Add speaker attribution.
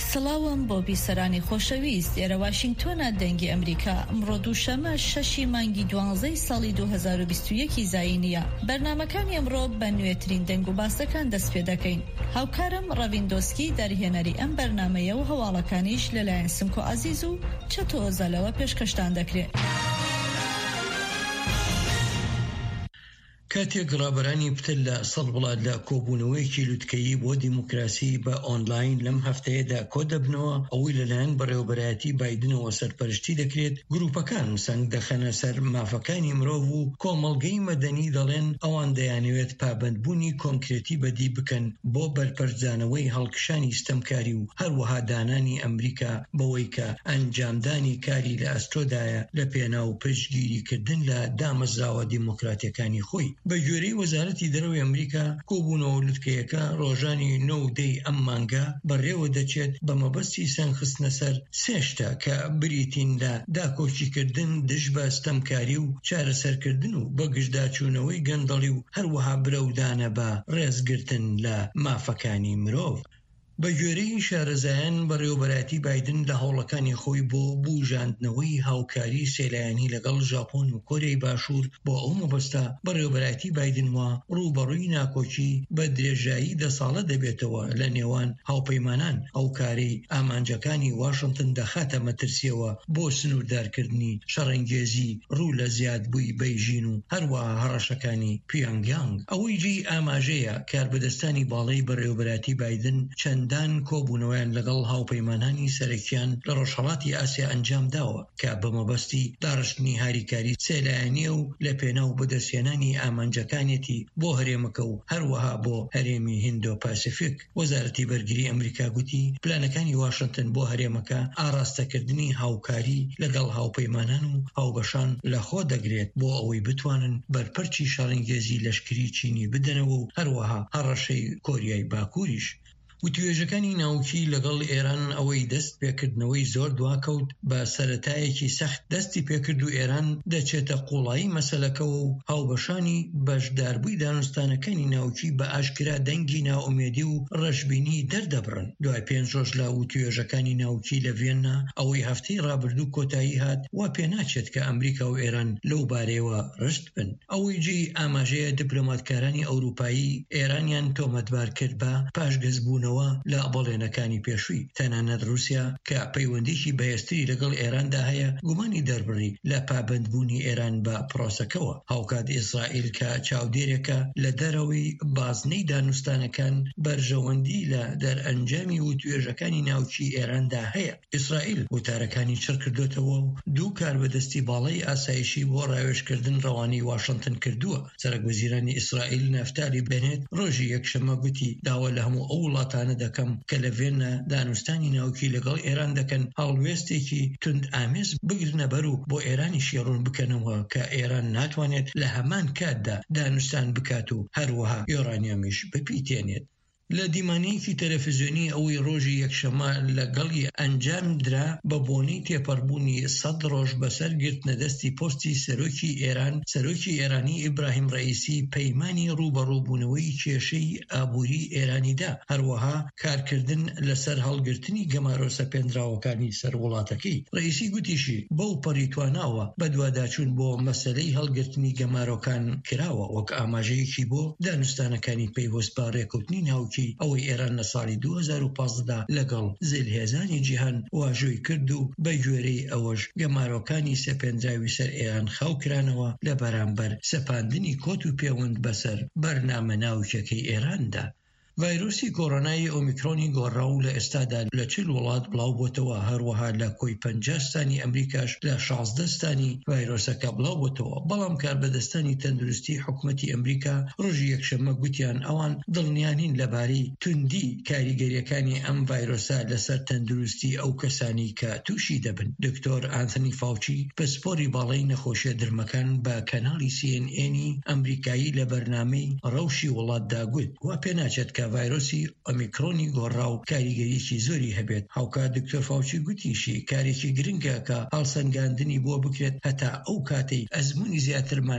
Speaker 1: سڵاوم بۆ بیسەرانی خۆشەویست. ئێرە واشنگتۆنە دەنگی ئەمریکا. ئەمڕۆ دووشەمە 6 مانگی 12 ساڵی 2021 زاینیە. بەرنامەکانی ئەمڕۆ بە نوێترین دەنگ و باسەکان دەست پێ دەکەین. هاوکارم ڕەڤیندۆسکی دەرهێنەری ئەم بەرنامەیە و هەواڵەکانیش لەلایەن سمکۆ عەزیز و چەتۆ ئۆزەلەوە پێشکەشتان دەکرێت.
Speaker 2: کاتێک ڕابەرانی پتر لە سەد وڵات لە کۆبوونەوەیەکی لوتکەیی بۆ دیموکراسی بە ئۆنلاین لەم هەفتەیەدا کۆ دەبنەوە، ئەوەی لەلایەن بەڕێوەبەرایەتی بایدنەوە سەرپەرشتی دەکرێت. گروپەکان سەنگ دەخەنە سەر مافەکانی مرۆڤ و کۆمەڵگەی مەدەنی دەڵێن ئەوان دەیانەوێت پابەندبوونی کۆنکرێتی بەدی بکەن بۆ بەرپەرزانەوەی هەڵکشانی ستەمکاری و هەروەها دانانی ئەمریکا بەوەی کە ئەنجامدانی کاری لە ئەستۆدایە لە پێناو پشتگیریکردن لە دامەزراوە دیموکراتیەکانی خۆی. بە گوێرەی وەزارەتی دەرەوەی ئەمریکا، کۆبوونەوە لوتکەیەکە ڕۆژانی 9 دەی ئەم مانگە بەڕێوە دەچێت بە مەبەستی سەنگخستنە سەر 3 شتە کە بریتین لە داکۆچیکردن دژ بە ستەمکاری و چارەسەرکردن و بە گشتداچوونەوەی گەندەڵی و هەروەها برەودانە بە ڕێزگرتن لە مافەکانی مرۆڤ. بە گوێرەی شارەزایان بەڕێوەبەرایەتی بایدن لە هەوڵەکانی خۆی بۆ بوژاندنەوەی هاوکاری سێلایەنی لەگەڵ ژاپۆن و کۆرەی باشوور بۆ ئەو مەبەستە بەڕێوەبەرایەتی بایدنەوە ڕوبەڕووی ناکۆچی بە درێژایی 10 ساڵە دەبێتەوە لە نێوان هاوپەیمانان. ئەو کارەی ئامانجەکانی واشنگتن دەخاتە مەترسیەوە بۆ سنووردارکردنی شەڕەنگێزی ڕوو لە زیادبووی بەیژین و هەروەها هەڕەشەکانی پیۆنگیانگ. ئەوەی جێی ئاماژەیە کاربەدەستانی باڵای بەڕێوەبەرایەتی بایدن چەندان کۆبوونەوەیان لەگەڵ هاوپەیمانانی سەرەکیان لە ڕۆژهەڵاتی ئاسیا ئەنجام داوە کە بە مەبەستی داڕشتنی هاریکاری سێلایەنیە و لە پێناو بەدەستهێنانی ئامانجەکانێتی بۆ هەرێمەکە و هەروەها بۆ هەرێمی هیندۆ پاسیفیک. وەزارەتی بەرگری ئەمریکا گوتی پلانەکانی واشنگتن بۆ هەرێمەکە ئاراستەکردنی هاوکاری لەگەڵ هاوپەیمانان و هاوبەشان لەخۆ دەگرێت بۆ ئەوەی بتوانن بەرپەرچی شەڕەنگێزی لەشکری چینی بدەنەوە و هەروەها هەڕەشەی کۆریای باکووریش. وتوێژەکانی ناوکی لەگەڵ ئێران ئەوەی دەست پێکردنەوەی زۆر دواکەوت بە سەرەتایەکی سەخت دەستی پێکرد و ئێران دەچێتە قوڵایی مەسەلەکەەوە و هاوبەشانی بەشداربووی دانوستانەکانی ناوکی بە ئاشکرا دەنگی ناومێدی و ڕەشبینی دەردەبڕن. دوای 5 ڕۆژ لە وتوێژەکانی ناوکی لە ڤێننا ئەوەی هەفتەی ڕابردوو کۆتایی هات، وا پێناچێت کە ئەمریکا و ئێران لەو بارەیەوە ڕشت بن. ئەوەی جێی ئاماژەیە دیپلۆماتکارانی ئەوروپایی ئێرانیان تۆمەتبار کرد بە پاشگەزبوون لە بەڵێنەکانی پێشووی. تەنانەت رووسیا کە پەیوەندیی بەهێزتری لەگەڵ ئێراندا هەیە گومانی دەربڕی لە پابەندبوونی ئێران بە پرۆسەکەوە. هاوکات ئیسرائیل کە چاودێرێکە لە دەرەوەی بازنەی دانوستانەکان بەرژەوەندی لە دەرئەنجامی وتوێژەکانی ناوچی ئێراندا هەیە. ئیسرائیل وتارەکانی چڕ کردوتەوە و 2 کاربەدەستی باڵای ئاسایشی بۆ ڕاوێژکردن ڕەوانەی واشنگتن کردووە. سەرۆکوەزیرانی ئیسرائیل نەفتالی بێنێت ڕۆژی یەکشەمە گوتی داوا لە هەموو ئەو وڵاتانە دەکەم کە لە ڤێننا دانوستانی ناوکی لەگەڵ ئێران دەکەن هەڵوێستێکی تند ئامێز بگرنە بەر و بۆ ئێرانی شێڕون بکەنەوە کە ئێران ناتوانێت لە هەمان کاتدا دانوستان بکات و هەروەها یۆرانیۆمیش بپیتێنێت. لە دیمانەیەکی تەلەڤیزیۆنی ئەوەی ڕۆژی یەکشەمە لەگەڵی ئەنجام درا بە بۆنەی تێپەڕبوونی 100 ڕۆژ بەسەر گرتنە دەستی پۆستی سەرۆکی ئێران، سەرۆکی ئێرانی ئیبراهیم ڕەئیسی پەیمانی ڕوبەڕووبوونەوەی کێشەی ئابووری ئێرانیدا، هەروەها کارکردن لەسەر هەڵگرتنی گەمارۆ سەپێنراوەکانی سەر وڵاتەکەی. ڕەئیسی گوتیشی بەو پەڕیتواناوە بە دوواداچوون بۆ مەسەلەی هەڵگرتنی گەمارۆکان کراوە وەک ئاماژەیەکی بۆ دانوستانەکانی پەیوەست بە ڕێکەوتنی ناوکی ئەوەی ئێران لە ساڵی 2015دا لەگەڵ زێلهێزانی جیهان واژۆی کرد و بە گوێرەی ئەوەش گەمارۆکانی سەپێنراوی سەر ئێران خاوکرانەوە لە بەرامبەر سەپاندنی کۆت و پەیوەند بەسەر بەرنامە ناوچەکەی ئێراندا. ڤایرۆسی کۆڕۆنای ئۆمیکرۆنی گۆڕاو لە ئێستادا لە 40 وڵات بڵاو بۆتەوە، هەروەها لە کۆی 50 ستانی ئەمریکاش لە 16 ستانی ڤایرۆسەکە بڵاو بۆتەوە. بەڵام کاربەدەستانی تەندروستی حکوومەتی ئەمریکا ڕۆژی یەکشەمە گوتیان ئەوان دڵنیانین لەبارەی توندی کاریگەریەکانی ئەم ڤایرۆسە لەسەر تەندروستی ئەو کەسانی کە تووشی دەبن. دکتۆر ئانتۆنی فاوچی پسپۆری باڵای نەخۆشیە درمەکان بە کەناڵی CNN ئەمریکایی لە بەرنامەی ڕەوشی وڵاتدا گوت وا پێناچێت کە ڤایرۆسی ئۆمیکرۆنی گۆڕاو کاریگەریەکی زۆری هەبێت. هاوکات دکتۆر فاوچی گوتیشی کارێکی گرنگە کە هەڵسەنگاندنی بۆ بکرێت هەتا ئەو کاتەی ئەزموونی زیاترمان